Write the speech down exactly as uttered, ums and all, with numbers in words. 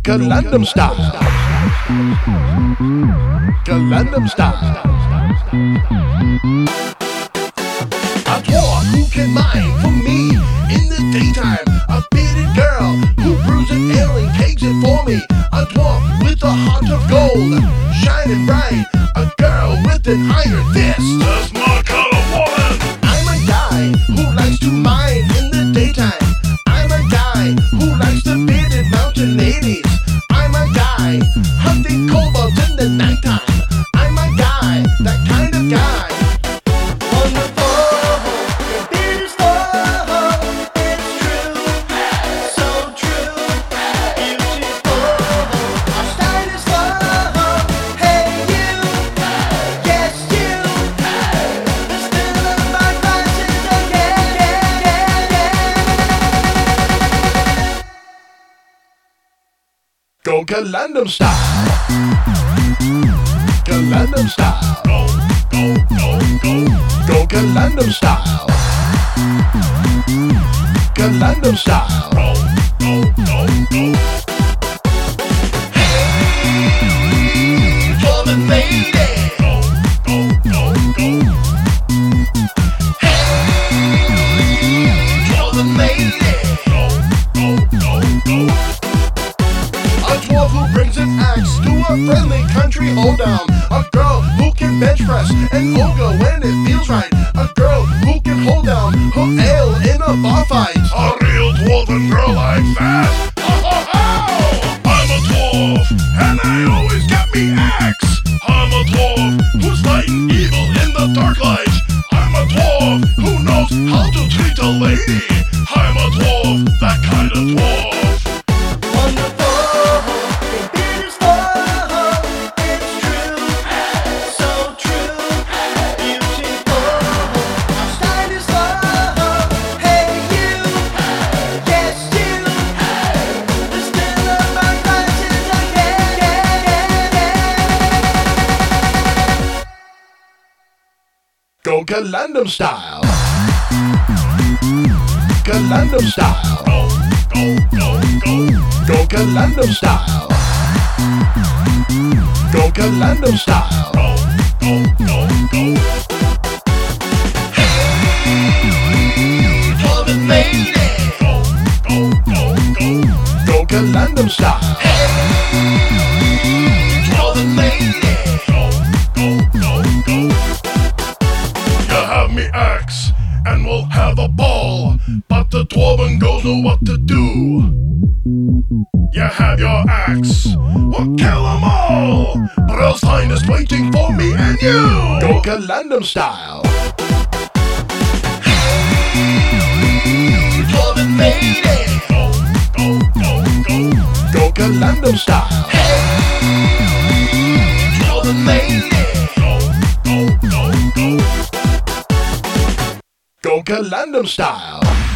Gangnam Style. Gangnam Style. A dwarf who can mine for me in the daytime. A bearded girl who brews an ale and takes it for me. A dwarf with a heart of gold, shining bright. A girl with an iron fist. That's my kind of woman. I'm a guy who likes to mine in the daytime. I'm a guy who likes the bearded mountain ladies. I'm a guy hunting kobolds in the nighttime. I'm a guy, that kind of guy. Go Gangnam Style. Gangnam Style. Go, go, go, go. Go Gangnam Style. Gangnam Style. Go, go, go, go. Hey, woman lady. Go, go, go, go. Hey, woman lady. Go, go, go, go. A dwarf who brings an axe to a friendly country hoedown. A girl who can bench press and ogre when it feels right. A girl who can hold down her ale in a bar fight. A real dwarven girl like that. Ho, ho, ho! I'm a dwarf, and I always get me axe. I'm a dwarf who's fighting evil in the dark light. I'm a dwarf who knows how to treat a lady. I'm a dwarf, that kind of dwarf. Go Gangnam Style. Gangnam Style. Go, go, go, go. Go Gangnam Style. Go Gangnam Style. Go, go, go, go. Hey, woman lady. Go, go, go, go. Go Gangnam Style. Hey, woman lady. Go, go, go, go. You have me axe, and we'll have a ball. But the dwarven girls know what to do. You have your axe, we'll kill them all. Brelstein is waiting for me and you. Go Gangnam Style. Hey, woman lady. Go, go, go, go. Go Gangnam Style. Hey, woman lady. Go, go, go, go. Go Gangnam Style.